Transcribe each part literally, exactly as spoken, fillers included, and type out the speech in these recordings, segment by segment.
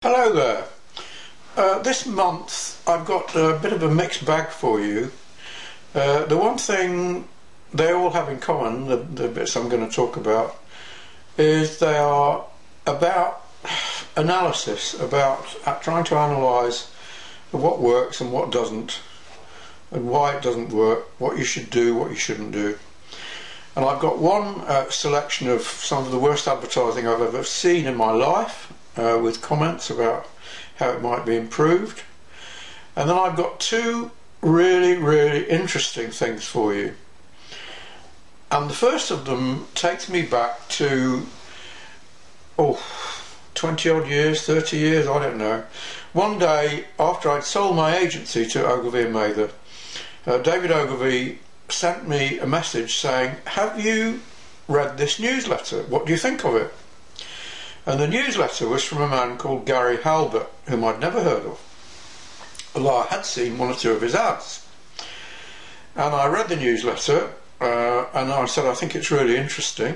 Hello there. Uh, this month I've got a bit of a mixed bag for you. Uh, the one thing they all have in common, the, the bits I'm going to talk about, is they are about analysis, about uh, trying to analyse what works and what doesn't, and why it doesn't work, what you should do, what you shouldn't do. And I've got one uh, selection of some of the worst advertising I've ever seen in my life, Uh, with comments about how it might be improved, and then I've got two really really interesting things for you. And the first of them takes me back to oh twenty odd years, thirty years, I don't know. One day after I'd sold my agency to Ogilvy and Mather, uh, David Ogilvy sent me a message saying, "Have you read this newsletter? What do you think of it?" And the newsletter was from a man called Gary Halbert, whom I'd never heard of, although I had seen one or two of his ads. And I read the newsletter uh, and I said, I think it's really interesting.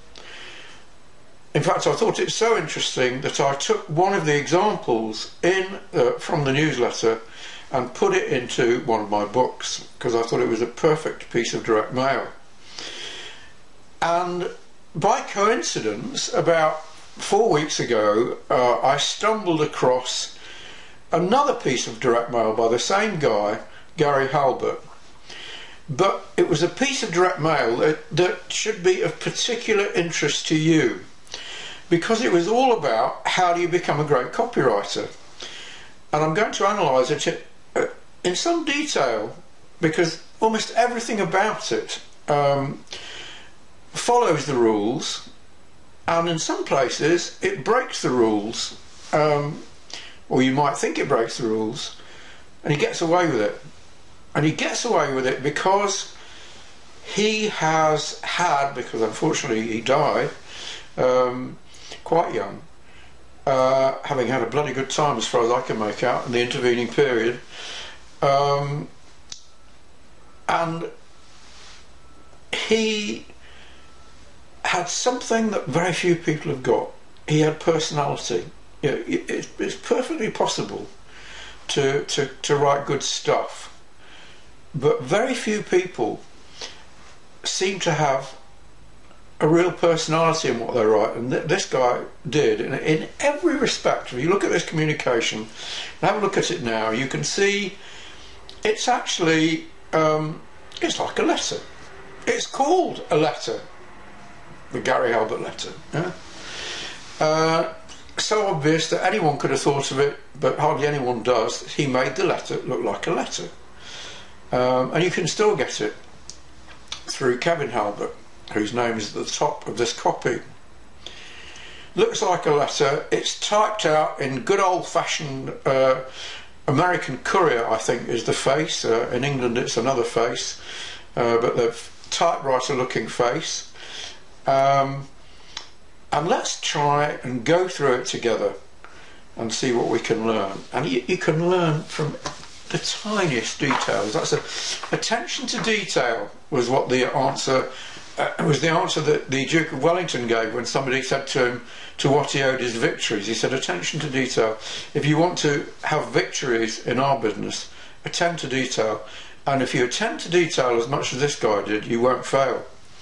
In fact, I thought it so interesting that I took one of the examples in uh, from the newsletter and put it into one of my books, because I thought it was a perfect piece of direct mail. And by coincidence, about four weeks ago, uh, I stumbled across another piece of direct mail by the same guy, Gary Halbert. But it was a piece of direct mail that, that should be of particular interest to you, because it was all about how do you become a great copywriter. And I'm going to analyse it in some detail, because almost everything about it um, follows the rules. And in some places it breaks the rules, um, or you might think it breaks the rules, and he gets away with it. And he gets away with it because he has had, because unfortunately he died um, quite young, uh, having had a bloody good time as far as I can make out in the intervening period, um, and he had something that very few people have got. He had personality. You know, it, it's perfectly possible to, to, to write good stuff, but very few people seem to have a real personality in what they write, and th this guy did in, in every respect. If you look at this communication and have a look at it now, you can see it's actually um, it's like a letter. It's called a letter, the Gary Halbert letter. Yeah? Uh, so obvious that anyone could have thought of it, but hardly anyone does. He made the letter look like a letter, um, and you can still get it through Kevin Halbert, whose name is at the top of this copy. Looks like a letter. It's typed out in good old-fashioned uh, American Courier, I think, is the face. Uh, in England it's another face, uh, but the typewriter looking face. Um, and let's try and go through it together and see what we can learn. And you, you can learn from the tiniest details. That's a, attention to detail was what the answer uh, was the answer that the Duke of Wellington gave when somebody said to him to what he owed his victories. He said, attention to detail. If you want to have victories in our business, attend to detail. And if you attend to detail as much as this guy did, you won't fail.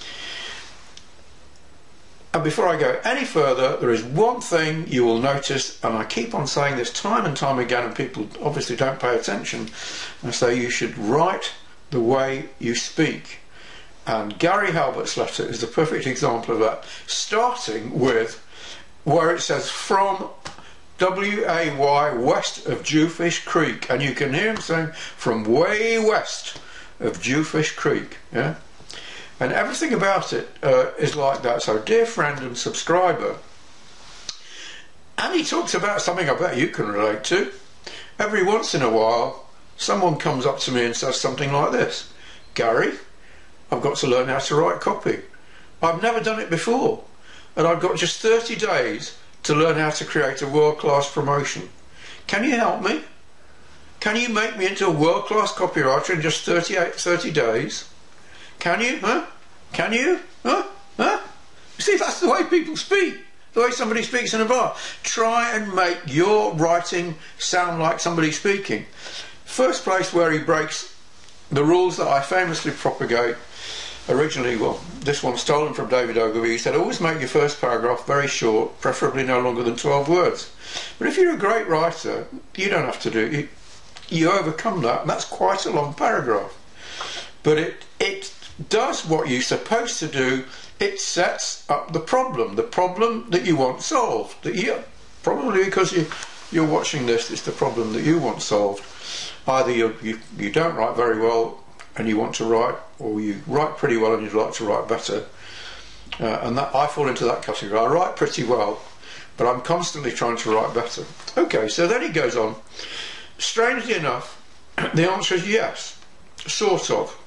And before I go any further, there is one thing you will notice, and I keep on saying this time and time again, and people obviously don't pay attention. I say you should write the way you speak. And Gary Halbert's letter is the perfect example of that, starting with where it says from W A Y, west of Jewfish Creek. And you can hear him saying from way west of Jewfish Creek. Yeah? And everything about it uh, is like that. So, dear friend and subscriber, and he talks about something I bet you can relate to. Every once in a while, someone comes up to me and says something like this: Gary, I've got to learn how to write copy. I've never done it before, and I've got just thirty days to learn how to create a world-class promotion. Can you help me? Can you make me into a world-class copywriter in just thirty-eight, thirty days? Can you? Huh? Can you? Huh? Huh? You see, that's the way people speak. the way somebody speaks in a bar. Try and make your writing sound like somebody speaking. First place where he breaks the rules that I famously propagate originally, well, this one's stolen from David Ogilvy. He said, always make your first paragraph very short, preferably no longer than twelve words. But if you're a great writer, you don't have to do it. You overcome that, and that's quite a long paragraph. But it, it does what you're supposed to do. It sets up the problem, the problem that you want solved. That you, probably because you, you're watching this, it's the problem that you want solved. Either you, you, you don't write very well and you want to write, or you write pretty well and you'd like to write better. Uh, and that, I fall into that category. I write pretty well, but I'm constantly trying to write better. Okay, so then he goes on. Strangely enough, the answer is yes, sort of.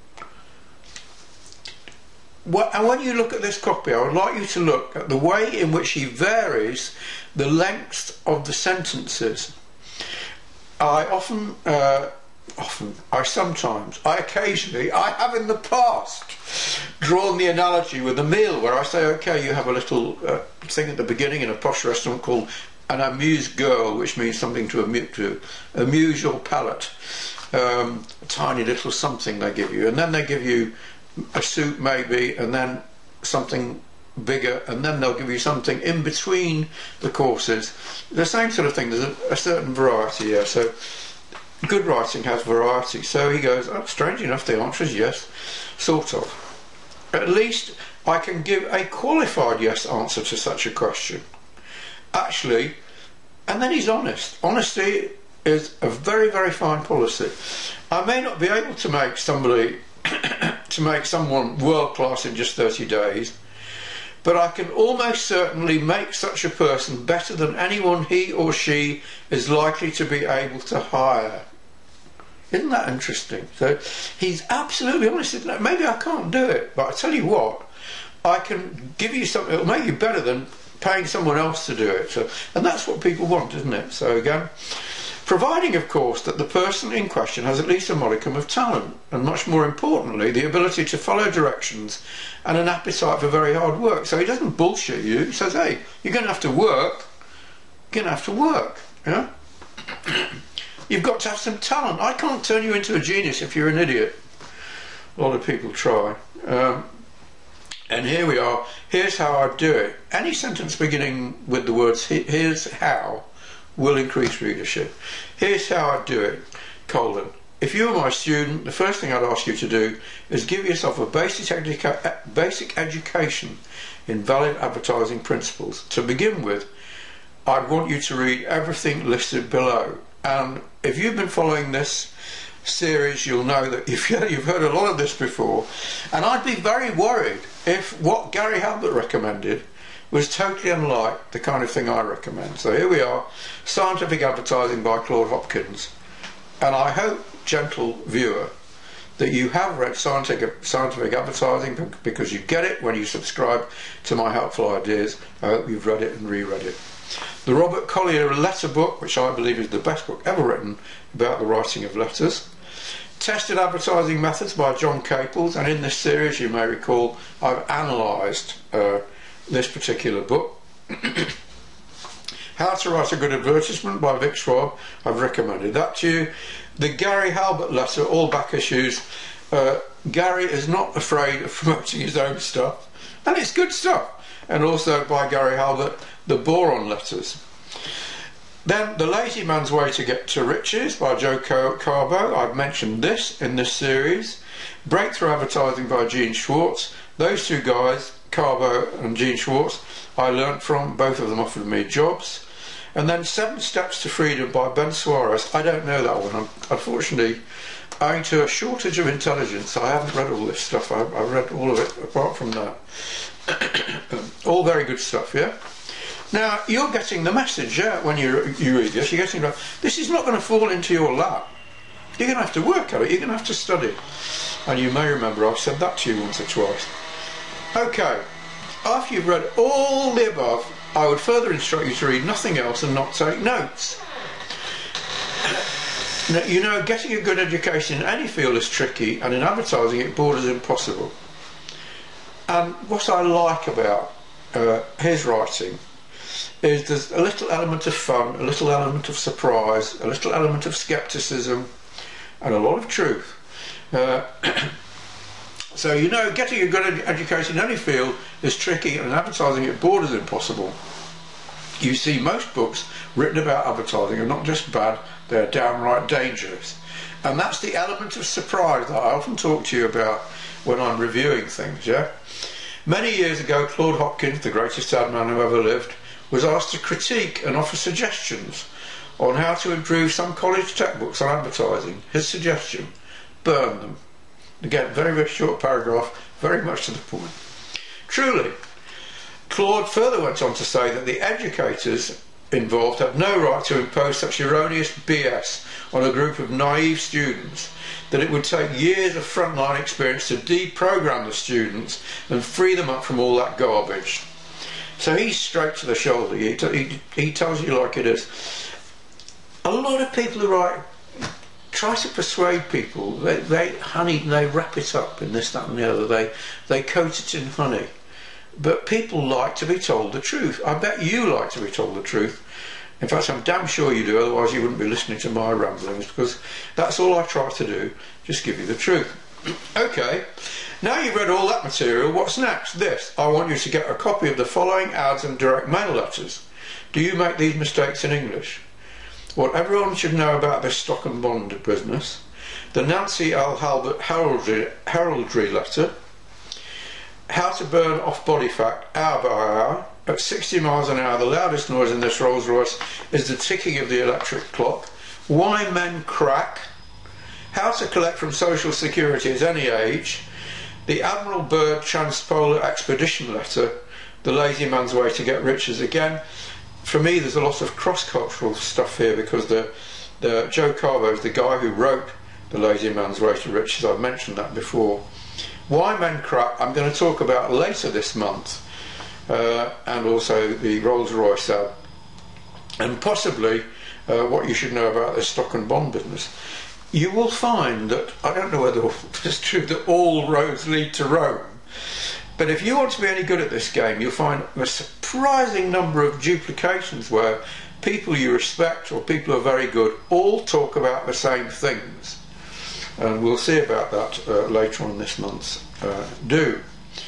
What, and when you look at this copy, I would like you to look at the way in which he varies the length of the sentences. I often, uh, often, I sometimes, I occasionally, I have in the past drawn the analogy with a meal where I say, okay, you have a little uh, thing at the beginning in a posh restaurant called an amuse-gueule, which means something to amuse, to amuse your palate. Um, a tiny little something they give you, and then they give you a soup maybe, and then something bigger, and then they'll give you something in between the courses. The same sort of thing. There's a, a certain variety here. So good writing has variety. So he goes, oh, strange enough, the answer is yes, sort of. At least I can give a qualified yes answer to such a question. Actually, and then he's honest. Honesty is a very, very fine policy. I may not be able to make somebody to make someone world class in just thirty days, but I can almost certainly make such a person better than anyone he or she is likely to be able to hire. Isn't that interesting? So he's absolutely honest. Maybe I can't do it, but I tell you what, I can give you something that'll make you better than paying someone else to do it. So, and that's what people want, isn't it? So again, providing of course that the person in question has at least a modicum of talent, and much more importantly the ability to follow directions and an appetite for very hard work. So he doesn't bullshit you. He says, hey, you're going to have to work, you're going to have to work, yeah? You've got to have some talent. I can't turn you into a genius if you're an idiot. A lot of people try. Um, And here we are. Here's how I do it. Any sentence beginning with the words here's how will increase readership. Here's how I do it, colon. If you were my student, the first thing I'd ask you to do is give yourself a basic, educa basic education in valid advertising principles. To begin with, I'd want you to read everything listed below. And if you've been following this series, you'll know that you've, you've heard a lot of this before, and I'd be very worried if what Gary Halbert recommended was totally unlike the kind of thing I recommend. So here we are, Scientific Advertising by Claude Hopkins, and I hope, gentle viewer, that you have read Scientific, scientific Advertising, because you get it when you subscribe to my helpful ideas. I hope you've read it and reread it. The Robert Collier letter book, which I believe is the best book ever written about the writing of letters. Tested Advertising Methods by John Caples, and in this series, you may recall, I've analysed uh, this particular book. How to Write a Good Advertisement by Vic Schwab, I've recommended that to you. The Gary Halbert letter, all back issues. Uh, Gary is not afraid of promoting his own stuff, and it's good stuff. And also by Gary Halbert, The Boron Letters. Then The Lazy Man's Way to Get to Riches by Joe Carbo. I've mentioned this in this series. Breakthrough Advertising by Gene Schwartz. Those two guys, Carbo and Gene Schwartz, I learnt from. Both of them offered me jobs. And then Seven Steps to Freedom by Ben Suarez. I don't know that one. I'm, unfortunately, owing to a shortage of intelligence, I haven't read all this stuff. I've, I've read all of it apart from that. All very good stuff, yeah? Now, you're getting the message, yeah, when you, you read this. You're getting, this is not going to fall into your lap. You're going to have to work at it. You're going to have to study. And you may remember I've said that to you once or twice. Okay, after you've read all the above, I would further instruct you to read nothing else and not take notes. Now, you know, getting a good education in any field is tricky, and in advertising it borders impossible. And what I like about uh, his writing is there's a little element of fun, a little element of surprise, a little element of scepticism, and a lot of truth. Uh, so you know, getting a good ed education in any field is tricky, and advertising it borders impossible. You see, most books written about advertising are not just bad, they're downright dangerous. And that's the element of surprise that I often talk to you about when I'm reviewing things, yeah? Many years ago, Claude Hopkins, the greatest ad man who ever lived, was asked to critique and offer suggestions on how to improve some college textbooks on advertising. His suggestion: burn them. Again, very, very short paragraph, very much to the point. Truly, Claude further went on to say that the educators involved had no right to impose such erroneous B S on a group of naive students, that it would take years of frontline experience to deprogram the students and free them up from all that garbage. So he's straight to the shoulder. He, he, he tells you like it is. A lot of people who write try to persuade people. They, they honey, they wrap it up in this, that and the other. They, they coat it in honey. But people like to be told the truth. I bet you like to be told the truth. In fact, I'm damn sure you do, otherwise you wouldn't be listening to my ramblings, because that's all I try to do, just give you the truth. Okay, now you've read all that material, what's next? This. I want you to get a copy of the following ads and direct mail letters. Do you make these mistakes in English? What everyone should know about this stock and bond business. The Nancy L. Halbert heraldry, heraldry letter. How to burn off body fat hour by hour. At sixty miles an hour, the loudest noise in this Rolls Royce is the ticking of the electric clock. Why men crack. How to collect from Social Security at any age. The Admiral Byrd Transpolar Expedition letter. The lazy man's way to get riches. Again, for me, there's a lot of cross-cultural stuff here, because the, the Joe Carbo is the guy who wrote The Lazy Man's Way to Riches. I've mentioned that before. Why men crack, I'm going to talk about later this month, uh, and also the Rolls-Royce ad, and possibly uh, what you should know about this stock and bond business. You will find that, I don't know whether it's true that all roads lead to Rome, but if you want to be any good at this game, you'll find a surprising number of duplications where people you respect or people who are very good all talk about the same things. And we'll see about that uh, later on this month's uh, do.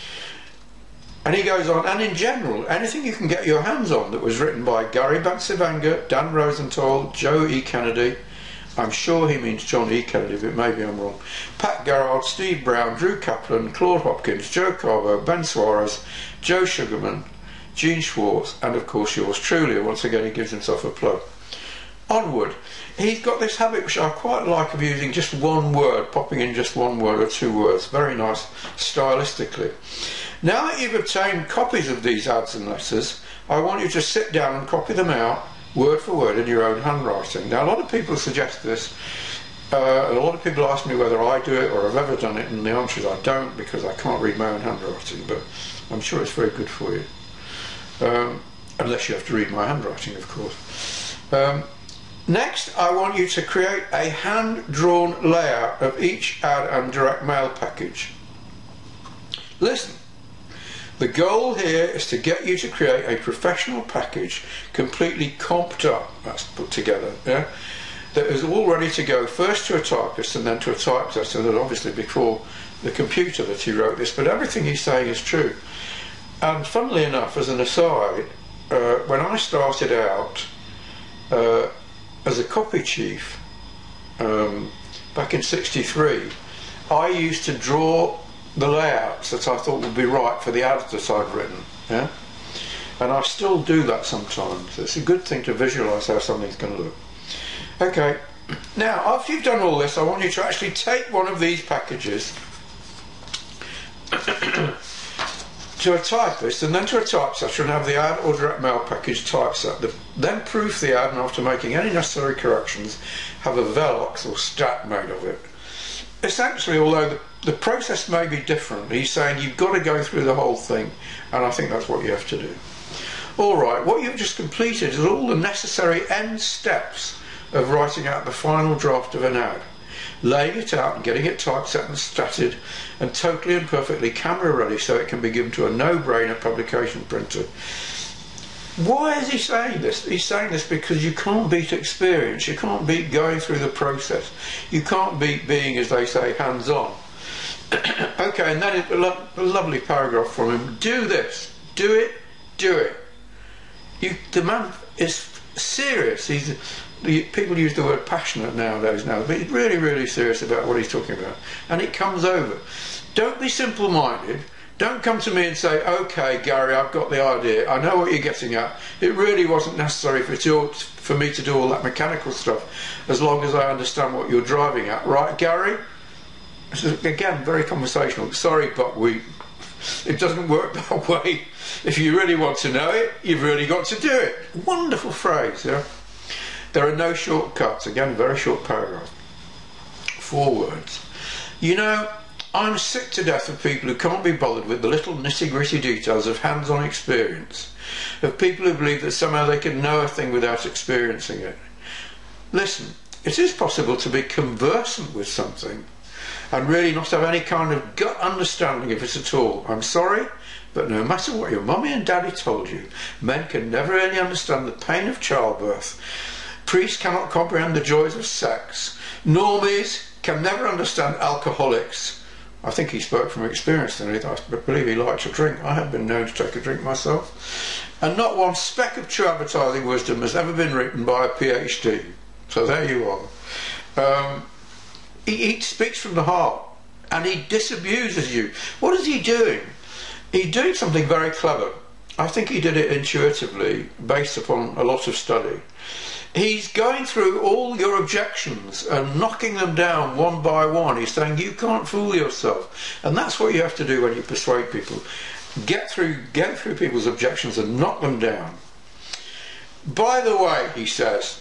And he goes on, and in general, anything you can get your hands on that was written by Gary Bencivenga, Dan Rosenthal, Joe E. Kennedy, I'm sure he means John E. Kennedy, but maybe I'm wrong, Pat Garrard, Steve Brown, Drew Kaplan, Claude Hopkins, Joe Carbo, Ben Suarez, Joe Sugarman, Gene Schwartz, and of course yours truly. Once again, he gives himself a plug. Onward. He's got this habit which I quite like of using just one word, popping in just one word or two words. Very nice stylistically. Now that you've obtained copies of these ads and letters, I want you to sit down and copy them out word for word in your own handwriting. Now, a lot of people suggest this. Uh, a lot of people ask me whether I do it or I've ever done it, and the answer is I don't, because I can't read my own handwriting, but I'm sure it's very good for you. Um, unless you have to read my handwriting, of course. Um, Next, I want you to create a hand-drawn layout of each ad and direct mail package. Listen, the goal here is to get you to create a professional package completely comped up, that's put together, yeah, that is all ready to go first to a typist and then to a typesetter, and obviously before the computer that he wrote this, but everything he's saying is true. And funnily enough, as an aside, uh, when I started out, uh, as a copy chief um, back in sixty-three, I used to draw the layouts that I thought would be right for the ads that I'd written, yeah? And I still do that sometimes. It's a good thing to visualise how something's going to look. Okay, now after you've done all this, I want you to actually take one of these packages to a typist and then to a typesetter and have the ad or direct mail package typeset. The, then proof the ad, and after making any necessary corrections, have a velox or stat made of it. Essentially, although the, the process may be different, he's saying you've got to go through the whole thing, and I think that's what you have to do. Alright, what you've just completed is all the necessary end steps of writing out the final draft of an ad. laying it out and getting it typeset and statted and totally and perfectly camera ready so it can be given to a no-brainer publication printer. Why is he saying this? He's saying this because you can't beat experience, you can't beat going through the process, you can't beat being, as they say, hands-on. Okay, and then a, lo a lovely paragraph from him. Do this, do it, do it. You, the man is serious. He's, the, people use the word passionate nowadays now, but he's really, really serious about what he's talking about. And it comes over. Don't be simple-minded. Don't come to me and say, okay, Gary, I've got the idea. I know what you're getting at. It really wasn't necessary for, to, for me to do all that mechanical stuff, as long as I understand what you're driving at. Right, Gary? This is, again, very conversational. Sorry, but we, it doesn't work that way. If you really want to know it, you've really got to do it. Wonderful phrase, yeah? There are no shortcuts. Again, very short paragraph. Four words. You know, I'm sick to death of people who can't be bothered with the little nitty-gritty details of hands-on experience, of people who believe that somehow they can know a thing without experiencing it. Listen, it is possible to be conversant with something and really not have any kind of gut understanding of it at all. I'm sorry, but no matter what your mummy and daddy told you, men can never really understand the pain of childbirth. Priests cannot comprehend the joys of sex. Normies can never understand alcoholics. I think he spoke from experience, and I believe he liked to drink. I have been known to take a drink myself. And not one speck of true advertising wisdom has ever been written by a PhD. So there you are. Um, he, he speaks from the heart, and he disabuses you. What is he doing? He's doing something very clever. I think he did it intuitively, based upon a lot of study. He's going through all your objections and knocking them down one by one. He's saying you can't fool yourself, and that's what you have to do when you persuade people. Get through, get through people's objections and knock them down. By the way, he says,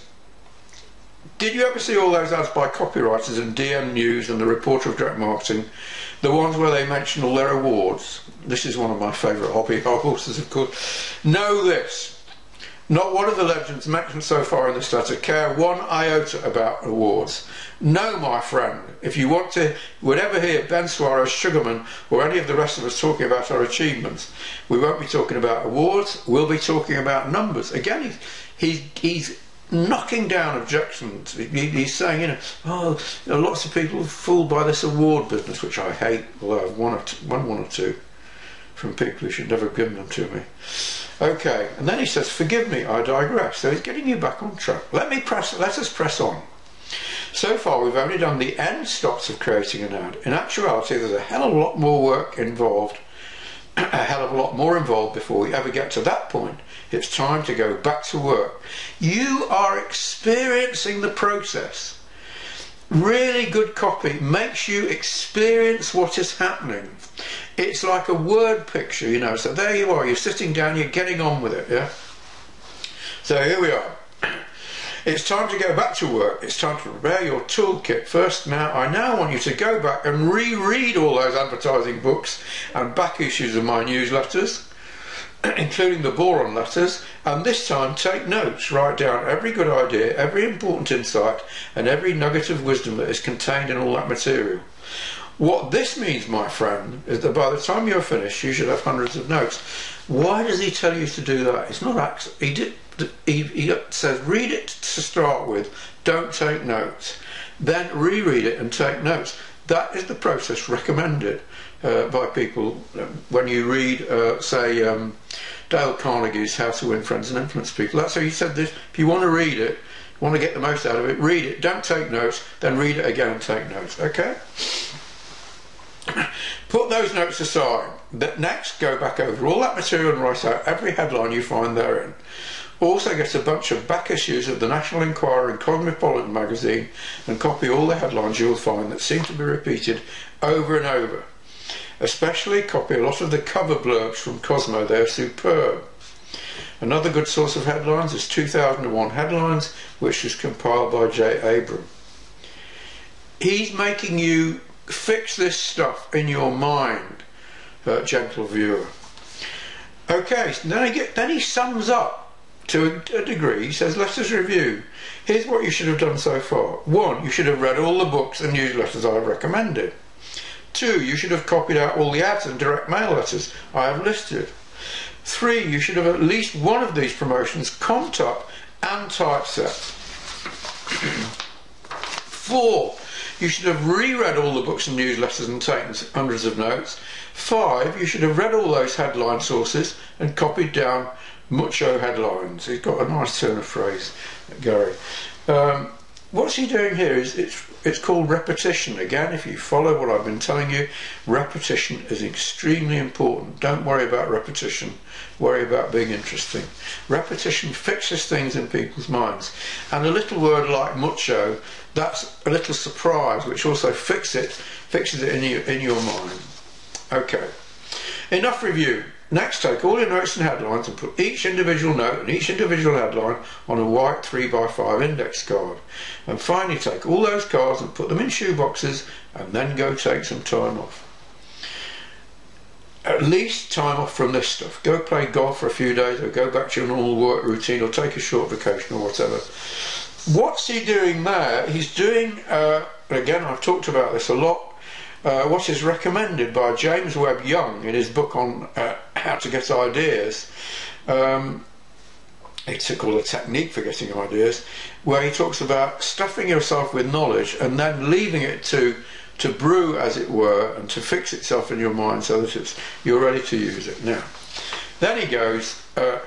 did you ever see all those ads by copywriters in D M News and the Reporter of Direct Marketing, the ones where they mention all their awards? This is one of my favourite hobby horses, of course. Know this. Not one of the legends mentioned so far in this letter care one iota about awards. No, my friend, if you want to, would ever hear Ben Suarez, Sugarman, or any of the rest of us talking about our achievements, we won't be talking about awards, we'll be talking about numbers. Again, he's, he's, he's knocking down objections. He, he's saying, you know, oh, you know, lots of people are fooled by this award business, which I hate, although I've won, or two, won one or two from people who should never have given them to me. Okay, and then he says, forgive me, I digress. So he's getting you back on track. Let me press, let us press on. So far we've only done the end stops of creating an ad. In actuality, there's a hell of a lot more work involved, a hell of a lot more involved before we ever get to that point. It's time to go back to work. You are experiencing the process. Really good copy makes you experience what is happening. It's like a word picture, you know. So there you are, you're sitting down, you're getting on with it, yeah? So here we are. It's time to go back to work. It's time to prepare your toolkit. First, now, I now want you to go back and reread all those advertising books and back issues of my newsletters, including the boron letters, and this time take notes. Write down every good idea, every important insight, and every nugget of wisdom that is contained in all that material. What this means, my friend, is that by the time you're finished, you should have hundreds of notes. Why does he tell you to do that? It's not accident. He did. He, he says, read it to start with. Don't take notes. Then reread it and take notes. That is the process recommended uh, by people when you read, uh, say, um, Dale Carnegie's How to Win Friends and Influence People. That's how he said this. If you want to read it, want to get the most out of it, read it. Don't take notes. Then read it again and take notes. Okay? Put those notes aside. Next, go back over all that material and write out every headline you find therein. Also get a bunch of back issues of the National Enquirer and Cosmopolitan magazine and copy all the headlines you'll find that seem to be repeated over and over. Especially copy a lot of the cover blurbs from Cosmo, they're superb. Another good source of headlines is two thousand one Headlines, which was compiled by Jay Abram. He's making you fix this stuff in your mind, uh, gentle viewer. Okay, so then, he get, then he sums up to a degree. He says, let us review. Here's what you should have done so far. One, you should have read all the books and newsletters I have recommended. Two, you should have copied out all the ads and direct mail letters I have listed. Three, you should have at least one of these promotions comped up and typeset. Four, you should have reread all the books and newsletters and taken hundreds of notes. Five, you should have read all those headline sources and copied down Mucho headlines. He's got a nice turn of phrase, Gary. Um, what's he doing here is it's it's called repetition. Again, if you follow what I've been telling you, repetition is extremely important. Don't worry about repetition. Worry about being interesting. Repetition fixes things in people's minds. And a little word like mucho, that's a little surprise, which also fix it, fixes it in your, in your mind. Okay, enough review. Next, take all your notes and headlines and put each individual note and each individual headline on a white three by five index card. And finally, take all those cards and put them in shoe boxes and then go take some time off. At least time off from this stuff. Go play golf for a few days or go back to your normal work routine or take a short vacation or whatever. What's he doing there? He's doing, uh, again, I've talked about this a lot, Uh, what is recommended by James Webb Young in his book on uh, how to get ideas. Um, it's called A Technique for Getting Ideas, where he talks about stuffing yourself with knowledge and then leaving it to to brew, as it were, and to fix itself in your mind so that it's, you're ready to use it. Now, then he goes, uh,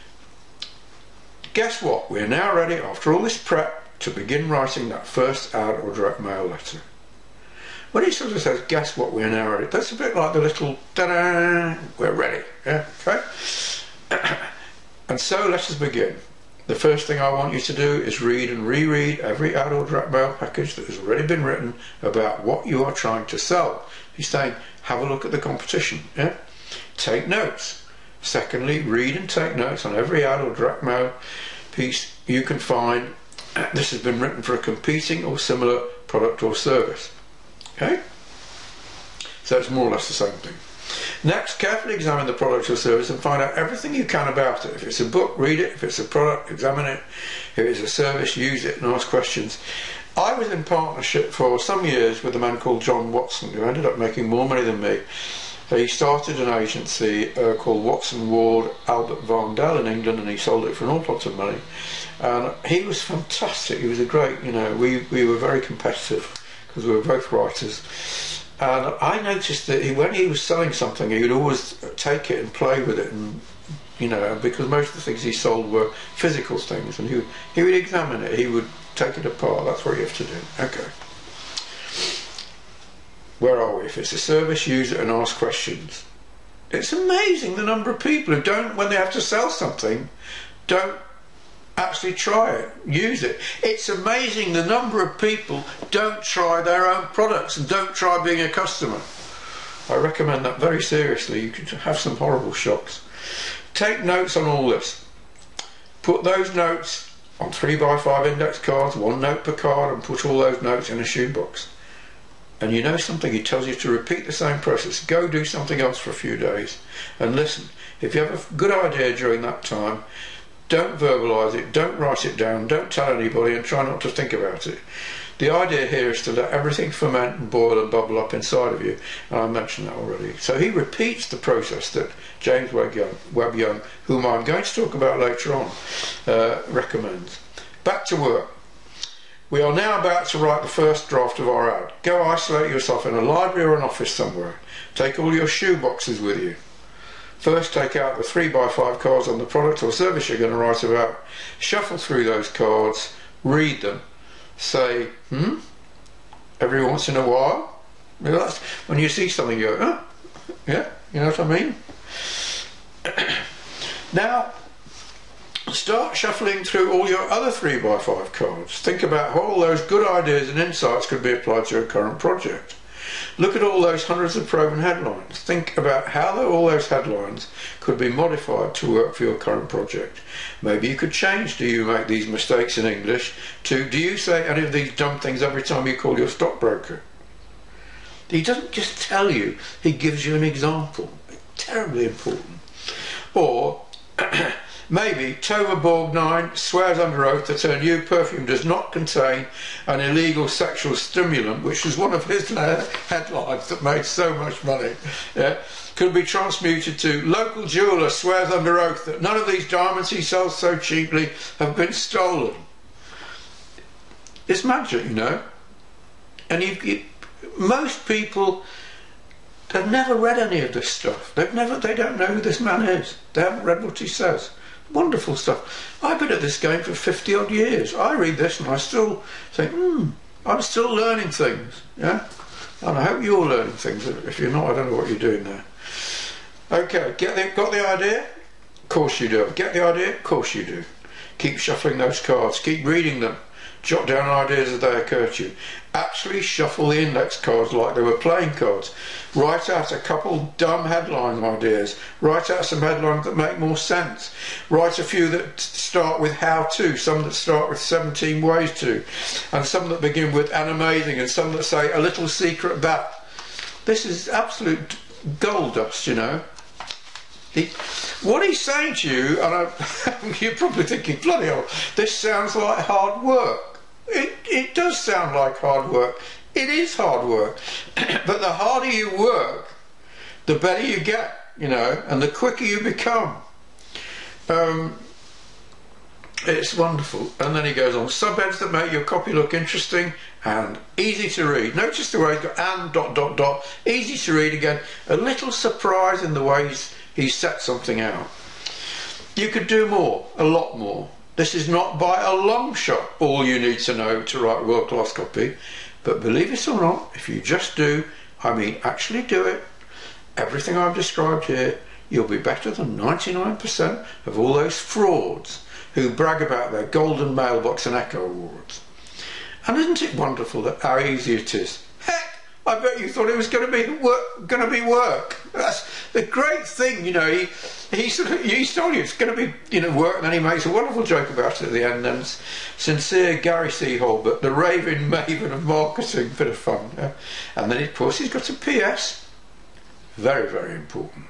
guess what? We're now ready, after all this prep, to begin writing that first ad or direct mail letter. When he sort of says, guess what, we're now ready, that's a bit like the little ta-da, we're ready, yeah, okay? And so let us begin. The first thing I want you to do is read and reread every ad or direct mail package that has already been written about what you are trying to sell. He's saying, have a look at the competition, yeah? Take notes. Secondly, read and take notes on every ad or direct mail piece you can find. This has been written for a competing or similar product or service. Okay, so it's more or less the same thing. Next, carefully examine the product or service and find out everything you can about it. If it's a book, read it. If it's a product, examine it. If it's a service, use it and ask questions. I was in partnership for some years with a man called John Watson, who ended up making more money than me. He started an agency uh, called Watson Ward Albert Varndell in England, and he sold it for an awful lot of money. And he was fantastic. He was a great, you know, we, we were very competitive, because we were both writers, and I noticed that he, when he was selling something, he would always take it and play with it, and you know, because most of the things he sold were physical things, and he he would examine it, he would take it apart. That's what you have to do. Okay, where are we? If it's a service, use it and ask questions. It's amazing the number of people who don't, when they have to sell something, don't actually try it, use it. It's amazing the number of people don't try their own products and don't try being a customer. I recommend that very seriously. You could have some horrible shocks. Take notes on all this. Put those notes on three by five index cards, one note per card, and put all those notes in a shoebox. And you know something, he tells you to repeat the same process. Go do something else for a few days and listen. If you have a good idea during that time, don't verbalise it, don't write it down, don't tell anybody, and try not to think about it. The idea here is to let everything ferment and boil and bubble up inside of you, and I mentioned that already. So he repeats the process that James Webb Young, Webb Young whom I'm going to talk about later on, uh, recommends. Back to work. We are now about to write the first draft of our ad. Go isolate yourself in a library or an office somewhere. Take all your shoe boxes with you. First, take out the three by five cards on the product or service you're going to write about. Shuffle through those cards, read them, say, hmm, every once in a while. You know, that's, when you see something, you go, huh? Yeah, you know what I mean? Now, start shuffling through all your other three by five cards. Think about how all those good ideas and insights could be applied to your current project. Look at all those hundreds of proven headlines. Think about how all those headlines could be modified to work for your current project. Maybe you could change "do you make these mistakes in English" to "do you say any of these dumb things every time you call your stockbroker?" He doesn't just tell you, he gives you an example. Terribly important. Or Maybe Tova Borgnine swears under oath that her new perfume does not contain an illegal sexual stimulant, which was one of his headlines that made so much money. Yeah. Could be transmuted to local jeweller swears under oath that none of these diamonds he sells so cheaply have been stolen. It's magic, you know. And you, you, most people, they've never read any of this stuff. They've never, they don't know who this man is. They haven't read what he says. Wonderful stuff. I've been at this game for fifty odd years. I read this and I still think, hmm, I'm still learning things. Yeah, and I hope you're learning things. If you're not, I don't know what you're doing there. Okay, get the, got the idea? Of course you do. Get the idea? Of course you do. Keep shuffling those cards. Keep reading them. Jot down ideas as they occur to you. Actually shuffle the index cards like they were playing cards. Write out a couple dumb headline ideas. Write out some headlines that make more sense. Write a few that start with how to, some that start with seventeen ways to, and some that begin with an amazing, and some that say a little secret that. This is absolute gold dust, you know. He, what he's saying to you, and I, you're probably thinking, bloody hell, this sounds like hard work. It, it does sound like hard work. It is hard work. But the harder you work, the better you get, you know, and the quicker you become. Um, it's wonderful. And then he goes on, subheads that make your copy look interesting and easy to read. Notice the way he's got and dot dot dot, easy to read again. A little surprise in the way he's, he's set something out. You could do more, a lot more. This is not by a long shot all you need to know to write world-class copy, but believe it or not, if you just do, I mean actually do it, everything I've described here, you'll be better than ninety-nine percent of all those frauds who brag about their golden mailbox and Echo awards. And isn't it wonderful that how easy it is? Heck, I bet you thought it was going to be work. Going to be work. That's the great thing, you know. He he sort of he told you it's going to be, you know, work, and then he makes a wonderful joke about it at the end. And sincere Gary C. Holbert, the raving maven of marketing, bit of fun. Yeah? And then of course he's got a P S. Very very important.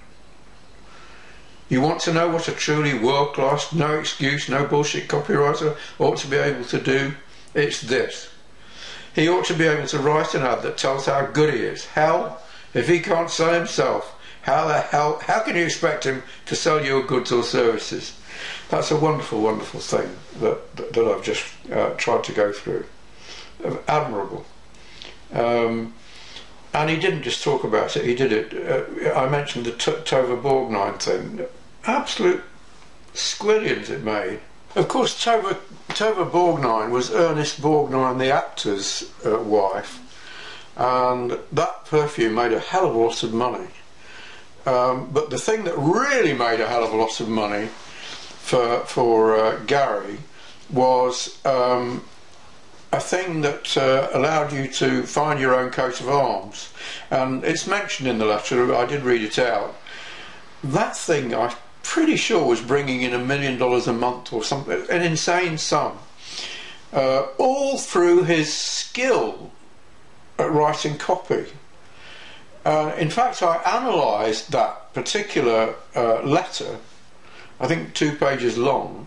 You want to know what a truly world-class, no excuse, no bullshit copywriter ought to be able to do? It's this. He ought to be able to write an ad that tells how good he is. Hell, if he can't sell himself, how the hell, how can you expect him to sell your goods or services? That's a wonderful, wonderful thing that, that, that I've just uh, tried to go through. Admirable. Um, and he didn't just talk about it, he did it. Uh, I mentioned the t Tova Borgnine thing. Absolute squillions it made. Of course, Tova, Tova Borgnine was Ernest Borgnine, the actor's uh, wife, and that perfume made a hell of a lot of money. Um, but the thing that really made a hell of a lot of money for, for uh, Gary was um, a thing that uh, allowed you to find your own coat of arms. And it's mentioned in the letter, I did read it out. That thing, I'm pretty sure, was bringing in a million dollars a month or something, an insane sum. Uh, all through his skill at writing copy. Uh, in fact, I analysed that particular uh, letter, I think two pages long,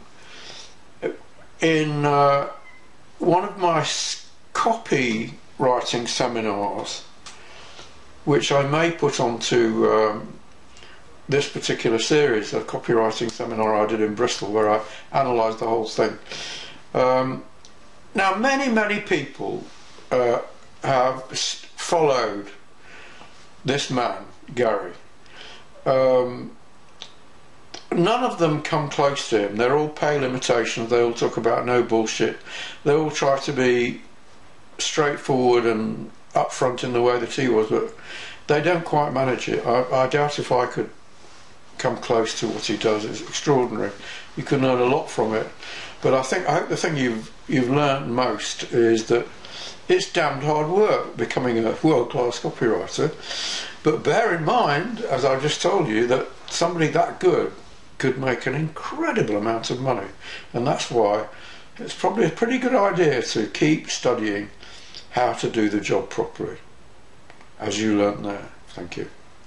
in uh, one of my copy writing seminars, which I may put onto um, this particular series, a copywriting seminar I did in Bristol, where I analysed the whole thing. Um, now, many, many people uh, have followed this man, Gary. Um, none of them come close to him. They're all pale imitations. They all talk about no bullshit. They all try to be straightforward and upfront in the way that he was, but they don't quite manage it. I, I doubt if I could come close to what he does. It's extraordinary. You can learn a lot from it. But I think I hope the thing you've you've learned most is that it's damned hard work becoming a world-class copywriter. But bear in mind, as I just told you, that somebody that good could make an incredible amount of money, and that's why it's probably a pretty good idea to keep studying how to do the job properly, as you learnt there. Thank you.